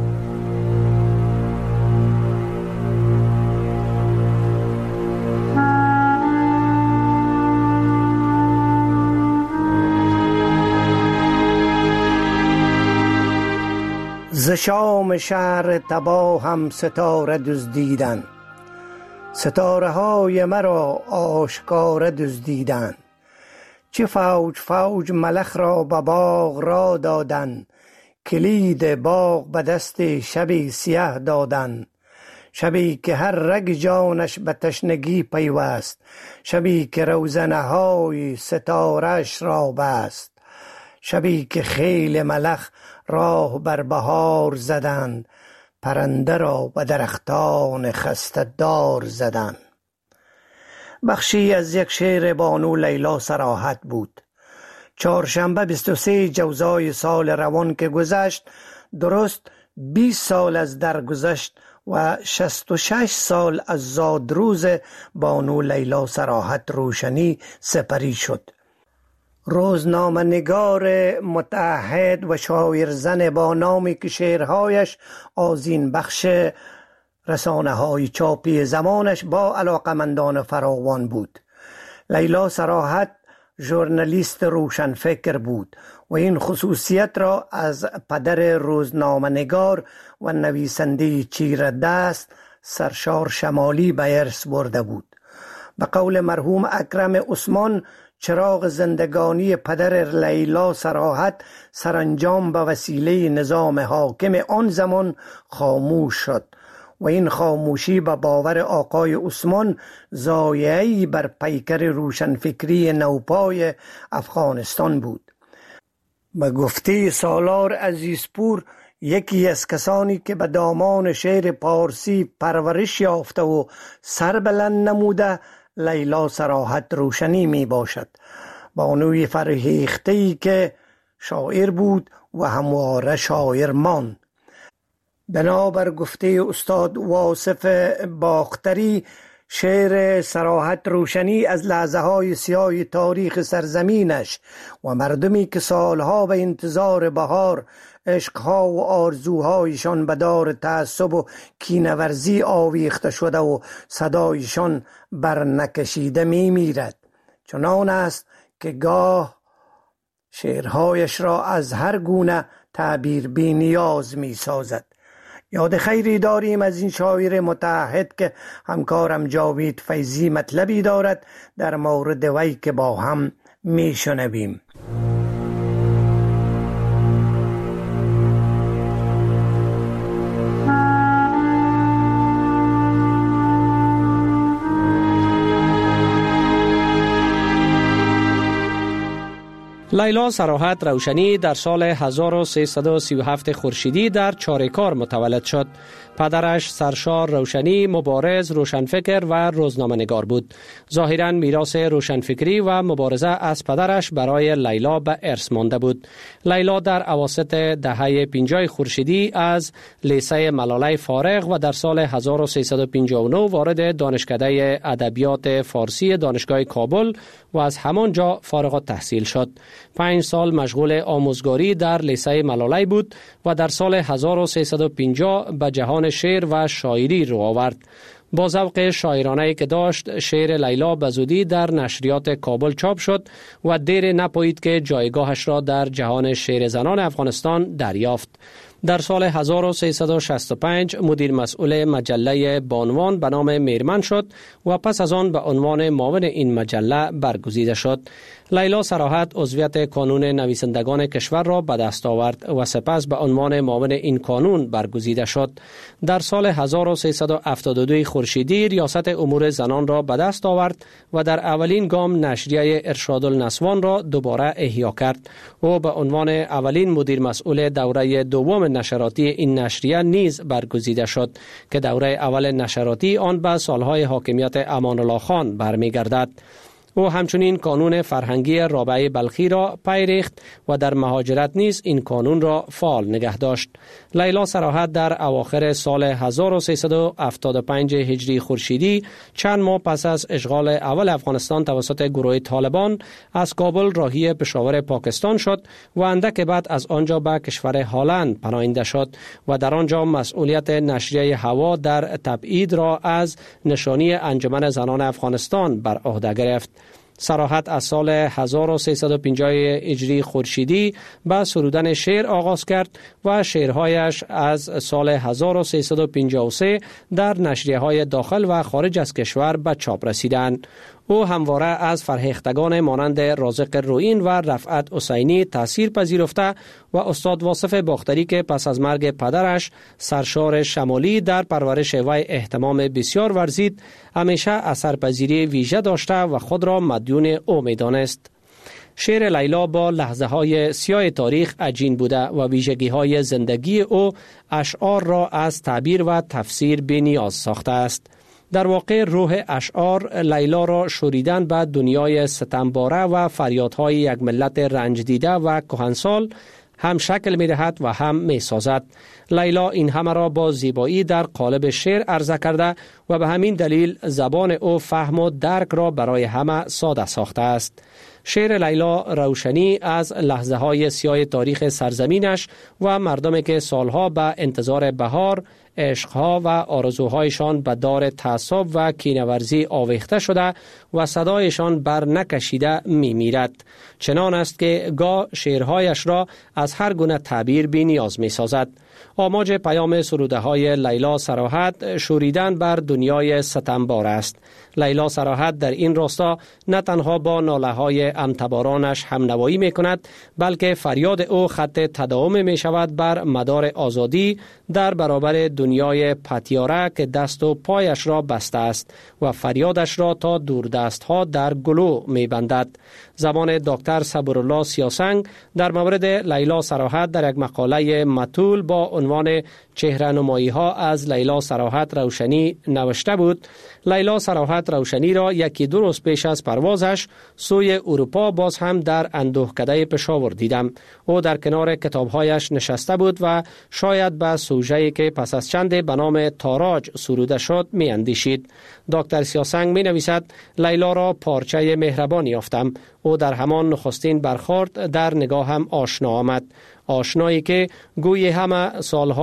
ز شام شهر تباه هم ستاره دزدیدند، ستاره های مرا آشکار دزدیدند. چه فوج فوج ملخ را به باغ را دادند، کلید باغ به دست شبی سیاه دادند. شبی که هر رگ جانش به تشنگی پیوست، شبی که روزنه های ستارش را بست. شبی که خیل ملخ راه بر بهار زدند، پرنده را به درختان خسته دار زدند. بخشی از یک شعر بانو لیلا صراحت بود. چهارشنبه بیست و سوم جوزای سال روان که گذشت، درست بیست سال از درگذشت و شصت و شش سال از زادروز بانو لیلا صراحت روشنی سپری شد. روزنامه نگار متعهد و شاعر زن با نامی که شعرهایش آذین بخش رسانه های چاپی زمانش با علاقمندان فراوان بود. لیلا صراحت ژورنالیست روشنفکر بود و این خصوصیت را از پدر روزنامه نگار و نویسنده چیره دست سرشار شمالی به ارث برده بود. به قول مرحوم اکرم عثمان، چراغ زندگانی پدر لیلا صراحت سرانجام به وسیله نظام حاکم آن زمان خاموش شد و این خاموشی به باور آقای عثمان ضایعه‌ای بر پیکر روشنفکری نوپای افغانستان بود. به گفته سالار عزیزپور، یکی از کسانی که به دامان شعر پارسی پرورش یافته و سر بلند نموده لیلا صراحت روشنی می باشد. بانوی فرهیخته‌ای که شاعر بود و همواره شاعر ماند. بنابر گفته استاد واصف باختری، شعر صراحت روشنی از لحظه های سیاه تاریخ سرزمینش و مردمی که سالها به انتظار بهار عشقها و آرزوهایشان به دار تعصب و کینه‌ورزی آویخته شده و صدایشان بر نکشیده می میرد. چنان است که گاه شعرهایش را از هر گونه تعبیر بی نیاز می سازد. یاد خیری داریم از این شاعر متعهد که همکارم جاوید فیضی مطلبی دارد در مورد وی که با هم می شنویم. لیلا صراحت روشنی در سال هزار و سیصد و سی و هفت خورشیدی در چاریکار متولد شد. پدرش سرشار روشنی مبارز، روشنفکر و روزنامه‌نگار بود. ظاهراً میراث روشنفکری و مبارزه از پدرش برای لیلا به ارث مانده بود. لیلا در اواسط دهه پنجاه خورشیدی از لیسه ملاله فارغ و در سال هزار و سیصد و پنجاه و نه وارد دانشکده ادبیات فارسی دانشگاه کابل و از همانجا فارغ التحصیل شد. پنج سال مشغول آموزگاری در لیسه ملاله بود و در سال هزار و سیصد و پنجاه به جهان شعر و شاعری رو آورد. با ذوق شاعرانه‌ای که داشت، شعر لیلا به زودی در نشریات کابل چاپ شد و دیر نپایید که جایگاهش را در جهان شعر زنان افغانستان دریافت. در سال هزار و سیصد و شصت و پنج مدیر مسئول مجله بانوان به نام میرمن شد و پس از آن به عنوان معاون این مجله برگزیده شد. لیلا صراحت عضویت کانون نویسندگان کشور را به دست آورد و سپس به عنوان معاون این کانون برگزیده شد. در سال هزار و سیصد و هفتاد و دو خورشیدی ریاست امور زنان را به دست آورد و در اولین گام نشریه ارشاد النسوان را دوباره احیا کرد. او به عنوان اولین مدیر مسئول دوره دوم نشراتی این نشریه نیز برگزیده شد که دوره اول نشراتی آن به سالهای حاکمیت امان الله خان برمیگردد. او همچنین کانون فرهنگی رابعه بلخی را پیریخت و در مهاجرت نیز این کانون را فعال نگه داشت. لیلا صراحت در اواخر سال هزار و سیصد و هفتاد و پنج هجری خورشیدی چند ماه پس از اشغال اول افغانستان توسط گروه طالبان از کابل راهی پشاور پاکستان شد و اندک بعد از آنجا به کشور هلند پناهنده شد و در آنجا مسئولیت نشریه هوا در تبعید را از نشانی انجمن زنان افغانستان بر عهده گرفت. صراحت از سال هزار و سیصد و پنجاه هجری خورشیدی به سرودن شعر آغاز کرد و شعرهایش از سال هزار و سیصد و پنجاه و سه در نشریه های داخل و خارج از کشور به چاپ رسیدند. او همواره از فرهیختگان مانند رازق روئین و رفعت حسینی تأثیر پذیرفته و استاد واصف باختری که پس از مرگ پدرش سرشار شمالی در پرورش وی اهتمام بسیار ورزید، همیشه اثرپذیری ویژه داشته و خود را مدیون او می‌دانست. شعر لیلا با لحظه های سیاه تاریخ عجین بوده و ویژگی های زندگی او اشعار را از تعبیر و تفسیر بی‌نیاز ساخته است. در واقع روح اشعار لیلا را شوریدن به دنیای ستمباره و فریادهای یک ملت رنج دیده و کهنسال هم شکل می دهد و هم می سازد. لیلا این همه را با زیبایی در قالب شعر عرضه کرده و به همین دلیل زبان او فهم و درک را برای همه ساده ساخته است. شعر لیلا روشنی از لحظه های سیاه تاریخ سرزمینش و مردمی که سالها به انتظار بهار، عشقها و آرزوهایشان به دار تعصب و کینه‌ورزی آویخته شده و صدایشان بر نکشیده می میرد. چنان است که گاه شعرهایش را از هر گونه تعبیر بی نیاز می سازد. آماج پیام سروده های لیلا صراحت شوریدن بر دنیای ستمبار است. لیلا صراحت در این راستا نه تنها با ناله های امتبارانش همنوایی می کند، بلکه فریاد او خط تداوم می شود بر مدار آزادی در برابر دنیای پتیاره که دست و پایش را بسته است و فریادش را تا دوردست ها در گلو می بندد. زبان دکتر صبرالله سیاسنگ در مورد لیلا صراحت در یک مقاله مطول با عنوان چهره‌نمایی ها از لیلا صراحت روشنی نوشته بود: لیلا صراحت روشنی را یکی دو روز پیش از پروازش سوی اروپا باز هم در اندوهکده پشاور دیدم. او در کنار کتابهایش نشسته بود و شاید به سوژه‌ای که پس از چند به نام تاراج سروده شد می اندیشید. دکتر سیاسنگ می نویسد: لیلا را پارچه مهربان یافتم. او در همان نخستین برخورد در نگاهم آشنا آمد. آشنایی که گوی همه سالهای این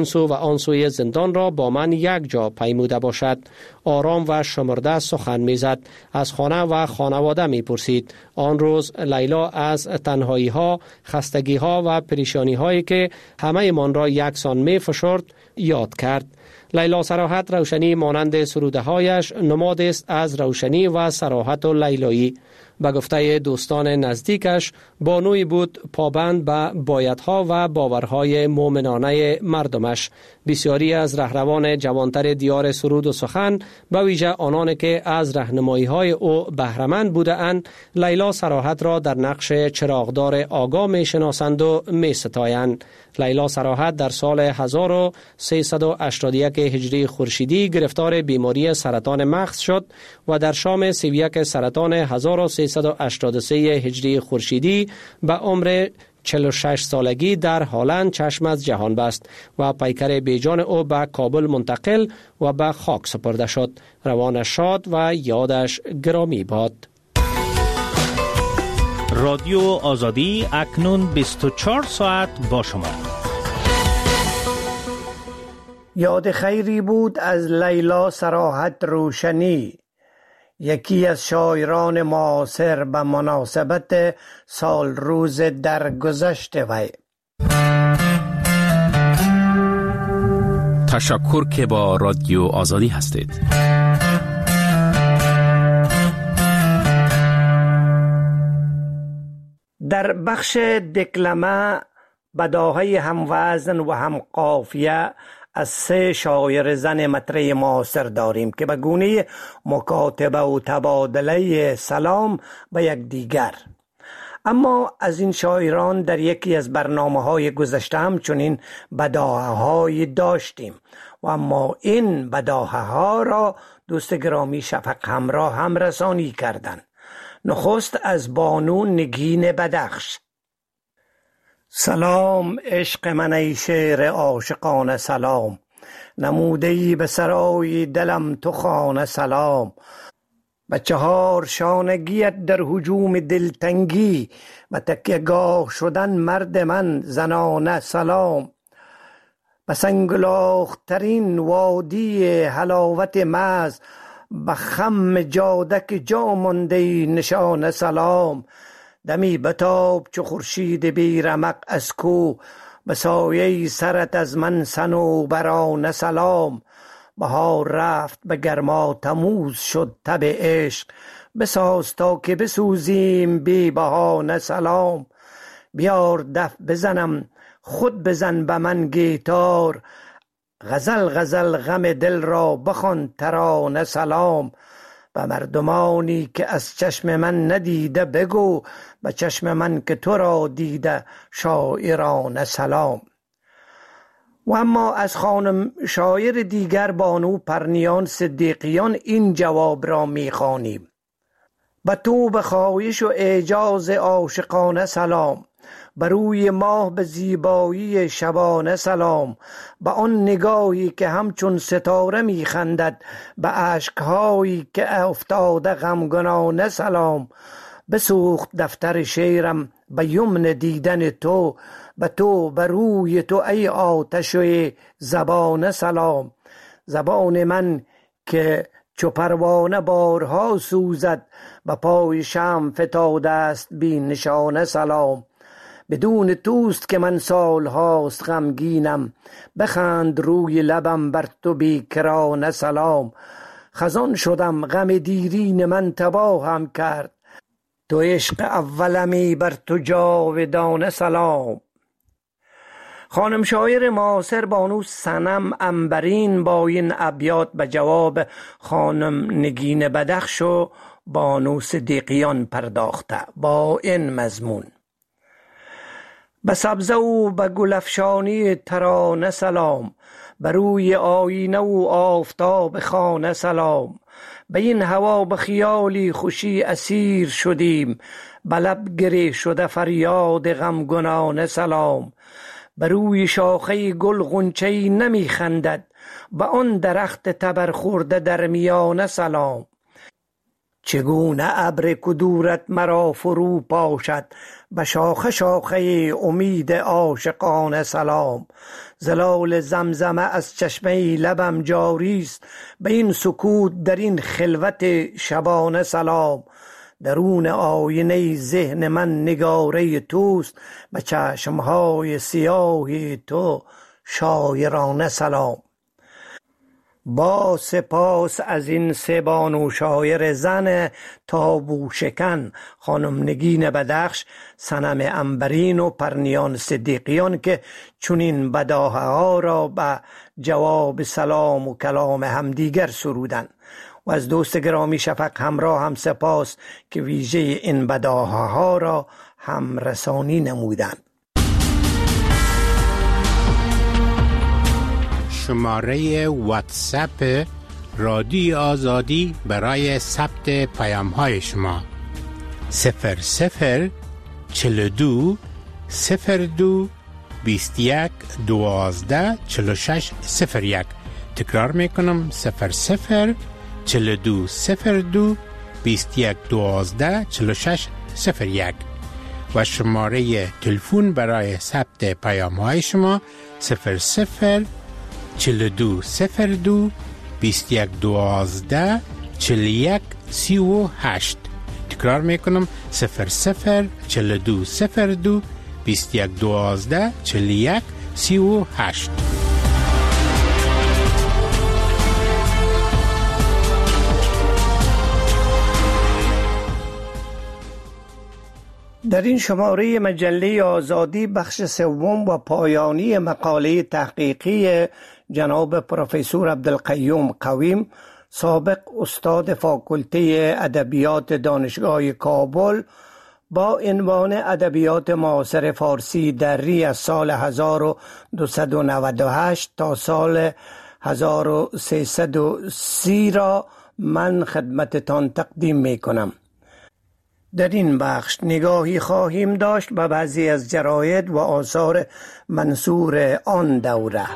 این سو و آن سوی زندان را با من یک جا پیموده باشد. آرام و شمرده سخن میزد. از خانه و خانواده می پرسید. آن روز لیلا از تنهایی ها، خستگی ها و پریشانی هایی که همه من را یکسان می فشرد یاد کرد. لیلا صراحت روشنی مانند سروده هایش نماد است از روشنی و صراحت و لیلایی. به گفته دوستان نزدیکش بانوی بود پابند به بایدها و باورهای مؤمنانه مردمش. بسیاری از رهروان جوانتر دیار سرود و سخن به ویژه آنان که از راهنمایی های او بهره‌مند بودند لیلا صراحت را در نقش چراغدار آگاه می شناسند و می ستایند. لیلا صراحت در سال هزار و سیصد و هشتاد و یک هجری خورشیدی گرفتار بیماری سرطان مغز شد و در شام سی و یک سرطان هزار و سیصد و هشتاد و سه هجری خورشیدی به عمر چهل و شش سالگی در هالند چشم از جهان بست و پیکر بیجان او به کابل منتقل و به خاک سپرده شد. روانش شاد و یادش گرامی باد. رادیو آزادی اکنون بیست و چهار ساعت با شما. یاد خیری بود از لیلا صراحت روشنی، یکی از شاعران معاصر به مناسبت سال روز درگذشت وی. تشکر که با رادیو آزادی هستید. در بخش دکلمه بداهه هم وزن و هم قافیه از سه شاعر زن مطرح معاصر داریم که به گونه مکاتبه و تبادله سلام به یک دیگر. اما از این شاعران در یکی از برنامه‌های گذشته همچنین بداهه‌هایی داشتیم و اما این بداهه‌ها را دوست گرامی شفق همراه هم رسانی کردند. نخست از بانو نگین بدخش. سلام عشق من ای شعر عاشقانه سلام، نموده‌ای به سرای دلم تو خانه سلام. به چهار شانگیت در هجوم دلتنگی و تکیه‌گاه شدن مرد من زنانه سلام. به سنگلاخ‌ترین وادی حلاوت مز به خم جادک جا مانده نشانه سلام. دمی بتاب چو خورشید بی رمق از کو، به سایه سرت از من صنوبرانه سلام. بهار رفت به گرما تموز شد تب عشق، بساز تا که بسوزیم بی بهانه سلام. بیار دف بزنم خود بزن به من گیتار، غزل غزل غم دل را بخوان ترانه سلام. به مردمانی که از چشم من ندیده بگو، به چشم من که تو را دیده شاعرانه سلام. و اما از خانم شاعر دیگر بانو پرنیان صدیقیان این جواب را می‌خوانیم: به تو به خواهش و اعجاز عاشقانه سلام، بر روی ماه به زیبایی شبانه سلام. به آن نگاهی که همچون ستاره میخندد، به اشکهایی که افتاده غمگنانه سلام. بسوخت دفتر شعرم به یمن دیدن تو، به تو به روی تو ای آتش و زبان سلام. زبان من که چو پروانه بارها سوزد، به پای شمع فتاده است بی نشانه سلام. بدون توست که من سال هاست غمگینم، بخند روی لبم بر تو بیکرانه سلام. خزان شدم غم دیرین من تباهم کرد، تو عشق اولمی بر تو جاودانه سلام. خانم شاعر معاصر بانو صنم عنبرین با این ابیات به جواب خانم نگین بدخش و بانو صدیقیان پرداخته با این مضمون: به سبزه و به گلفشانی ترانه سلام، به روی آینه و آفتاب خانه سلام. به این هوا به خیالی خوشی اسیر شدیم، به لب گره شده فریاد غمگنانه سلام. به روی شاخه گل غنچه‌ای نمی خندد، به آن درخت تبر خورده در میانه سلام. چگونه ابر کدورت مرا فرو پاشد، به شاخه شاخه امید عاشقان سلام. زلال زمزمه از چشمه لبم جاریست، به این سکوت در این خلوت شبانه سلام. درون آینه ذهن من نگاره توست، به چشمهای سیاه تو شاعرانه سلام. با سپاس از این سه بانو شاعر زن تابو شکن، خانم نگین بدخش، صنم عنبرین و پرنیان صدیقیان که چنین بداهه ها را به جواب سلام و کلام همدیگر سرودند. و از دوست گرامی شفق همراه هم سپاس که ویژه این بداهه ها را هم رسانی نمودند. شماره واتساپ رادیو آزادی برای ثبت پیام های شما صفر صفر چل دو صفر دو بیست یک دوازده چل شش صفر یک. تکرار میکنم صفر صفر چل دو صفر دو بیست یک دوازده چل شش صفر یک. و شماره تلفن برای ثبت پیام های شما صفر صفر چل دو صفر دو بیست یک دوازده چل یک سی و هشت. تکرار میکنم صفر صفر چل دو صفر دو بیست یک دوازده چل یک سی و هشت. در این شماره مجله آزادی بخش سوم و پایانی مقاله تحقیقی جناب پروفسور عبدالقیوم قویم، سابق استاد فاکولته ادبیات دانشگاه کابل، با عنوان ادبیات معاصر فارسی در ری از سال هزار و دویست و نود و هشت تا سال هزار و سیصد و سی را من خدمتتان تقدیم می کنم. در این بخش نگاهی خواهیم داشت به بعضی از جراید و آثار منثور آن دوره.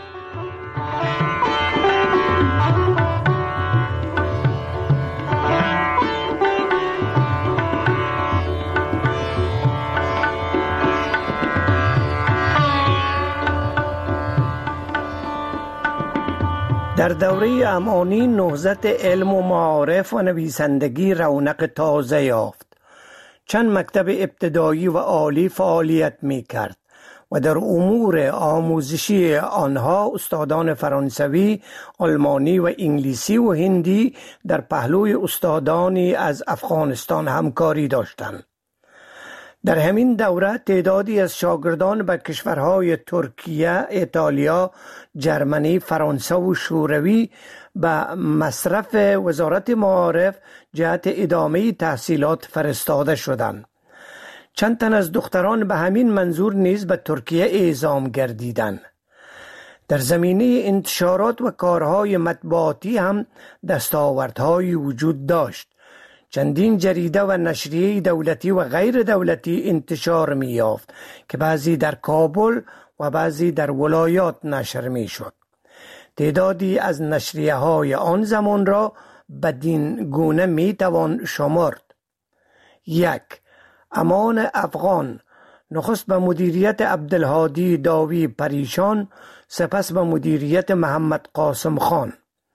در دوره امانی نهضت علم و معارف و نویسندگی رونق تازه یافت. چند مکتب ابتدایی و عالی فعالیت می کرد و در امور آموزشی آنها استادان فرانسوی، آلمانی و انگلیسی و هندی در پهلوی استادانی از افغانستان همکاری داشتند. در همین دوره تعدادی از شاگردان به کشورهای ترکیه، ایتالیا، جرمنی، فرانسه و شوروی به مصرف وزارت معارف جهت ادامه تحصیلات فرستاده شدند. چند تن از دختران به همین منظور نیز به ترکیه اعزام گردیدند. در زمینه انتشارات و کارهای مطبوعاتی هم دستاوردهایی وجود داشت. چندین جریده و نشریه دولتی و غیر دولتی انتشار می یافت که بعضی در کابل و بعضی در ولایات نشر می شد. تعدادی از نشریه های آن زمان را بدین گونه می توان شمرد: یک، امان افغان، نخست به مدیریت عبدالهادی داوی پریشان، سپس به مدیریت محمد قاسم خان.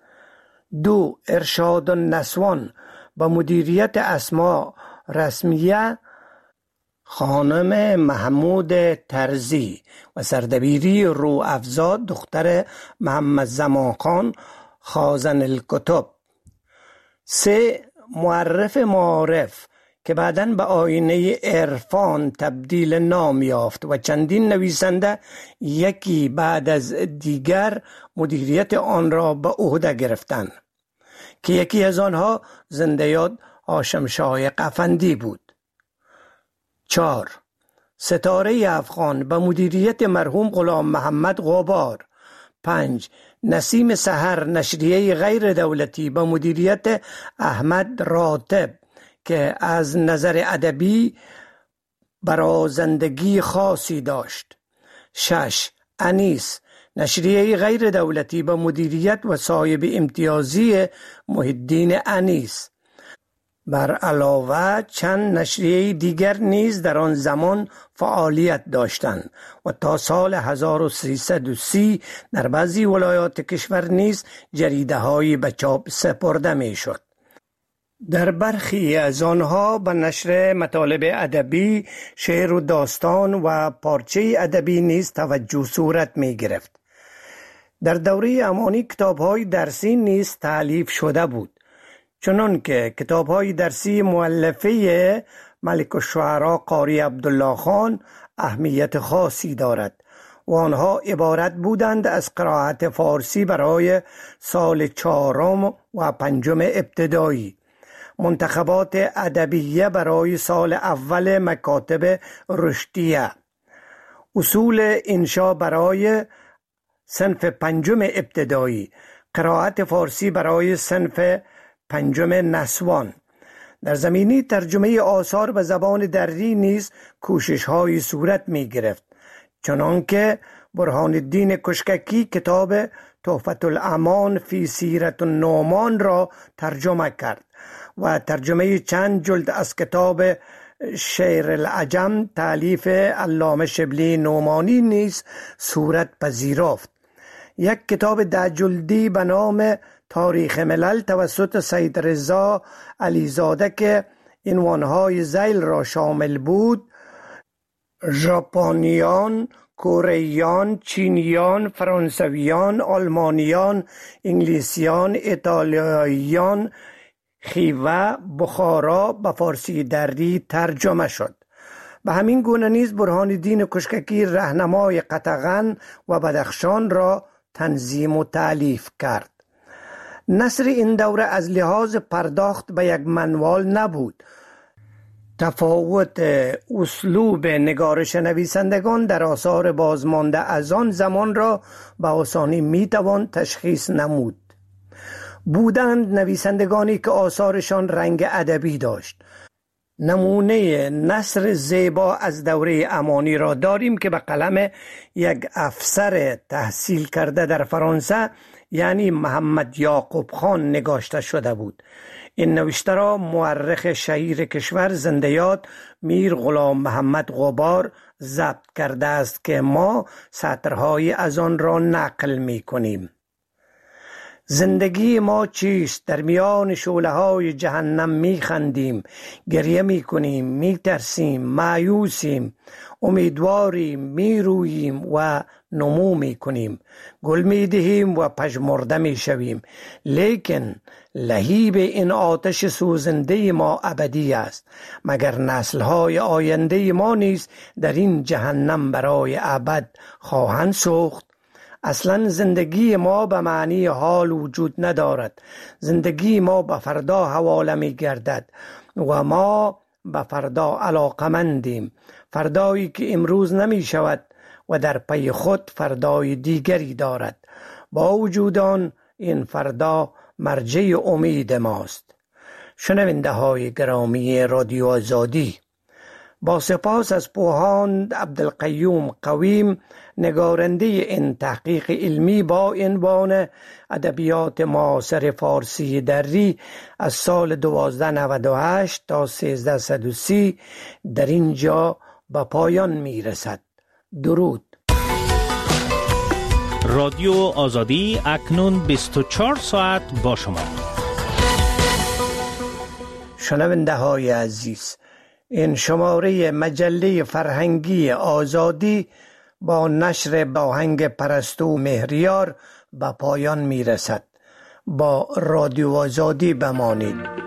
دو، ارشاد النسوان، به مدیریت اسما رسمیه خانم محمود ترزی و سردبیری رو افزا دختر محمد زمان خان خازن الکتب. سه، معرف معارف که بعداً به آینه عرفان تبدیل نام یافت و چندین نویسنده یکی بعد از دیگر مدیریت آن را به عهده گرفتند که یکی از آنها زنده یاد هاشم شایق افندی بود. چهار، ستاره افغان به مدیریت مرحوم غلام محمد غبار. پنج، نسیم سحر، نشریه غیر دولتی به مدیریت احمد راتب که از نظر ادبی برازندگی خاصی داشت. شش، انیس، نشریه غیر دولتی به مدیریت و صاحب امتیازی محی الدین انیس. بر علاوه چند نشریه دیگر نیز در آن زمان فعالیت داشتند و تا سال هزار و سیصد و سی در بعضی ولایات کشور نیز جریده هایی به چاپ سپرده می شد. در برخی از آنها به نشر مطالب ادبی، شعر و داستان و پارچه ادبی نیز توجه صورت می گرفت. در دوره امانی کتاب‌های درسی نیز تألیف شده بود، چنان که کتاب‌های درسی مؤلفه ملک الشعراء قاری عبدالله خان اهمیت خاصی دارد و آنها عبارت بودند از قرائت فارسی برای سال چهارم و پنجم ابتدایی، منتخبات ادبیه برای اول اول مکاتب رشدیه، اصول انشا برای صنف پنجم ابتدایی، قرائت فارسی برای صنف پنجم نسوان. در زمینه ترجمه آثار به زبان دری نیز کوشش های صورت می گرفت، چنانکه برهان الدین کشککی کتاب تحفة الامان فی سیرت النعمان را ترجمه کرد و ترجمه چند جلد از کتاب شعر العجم تالیف علامه شبلی نعمانی نیز صورت پذیرفت. یک کتاب ده جلدی به نام تاریخ ملل توسط سید رضا علیزاده که عنوانهای ذیل را شامل بود: ژاپنیان، کوره‌ایان، چینیان، فرانسویان، آلمانیان، انگلیسیان، ایتالیاییان، خیوه، بخارا به فارسی دری ترجمه شد. به همین گونه نیز برهان الدین کشککی راهنمای قطغن و بدخشان را تنظیم و تألیف کرد. نثر این دوره از لحاظ پرداخت به یک منوال نبود. تفاوت اسلوب نگارش نویسندگان در آثار بازمانده از آن زمان را به آسانی میتوان تشخیص نمود. بودند نویسندگانی که آثارشان رنگ ادبی داشت. نمونه نثر زیبا از دوره امانی را داریم که به قلم یک افسر تحصیل کرده در فرانسه یعنی محمد یعقوب خان نگاشته شده بود. این نوشته را مورخ شهیر کشور زنده یاد میر غلام محمد غبار ضبط کرده است که ما سطرهای از آن را نقل می کنیم. زندگی ما چیست؟ در میان شعله‌های جهنم می خندیم، گریه می کنیم، می ترسیم، مایوسیم، امیدواریم، می روییم و نمو می کنیم، گل می دهیم و پژمرده می شویم، لیکن لهیب این آتش سوزنده ما ابدی است. مگر نسل‌های آینده ما نیز در این جهنم برای ابد خواهند سوخت؟ اصلا زندگی ما به معنی حال وجود ندارد. زندگی ما به فردا حواله می گردد و ما به فردا علاقمندیم، فردایی که امروز نمی شود و در پی خود فردای دیگری دارد. با وجود آن این فردا مرجع امید ماست. شنونده های گرامی رادیو آزادی، با سپاس از پوهاند عبدالقیوم قویم نگارنده این تحقیق علمی با عنوان ادبیات معاصر فارسی دری از سال دوازده نود و هشت تا سیزده صد و سی در اینجا به پایان می رسد. درود. رادیو آزادی اکنون بیست و چهار ساعت با شما. شنونده های عزیز، این شماره مجله فرهنگی آزادی با نشر آهنگ پرستو مهریار به پایان می رسد. با رادیو آزادی بمانید.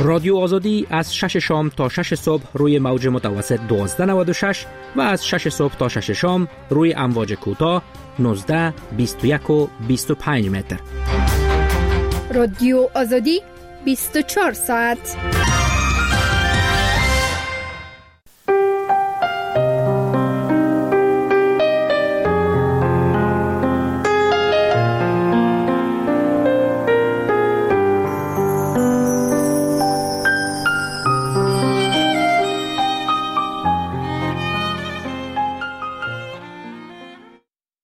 رادیو آزادی از شش شام تا شش صبح روی موج متوسط دوازده نود و شش و از شش صبح تا شش شام روی امواج کوتاه نوزده، بیست و یک و بیست و پنج متر. رادیو آزادی بیست و چهار ساعت.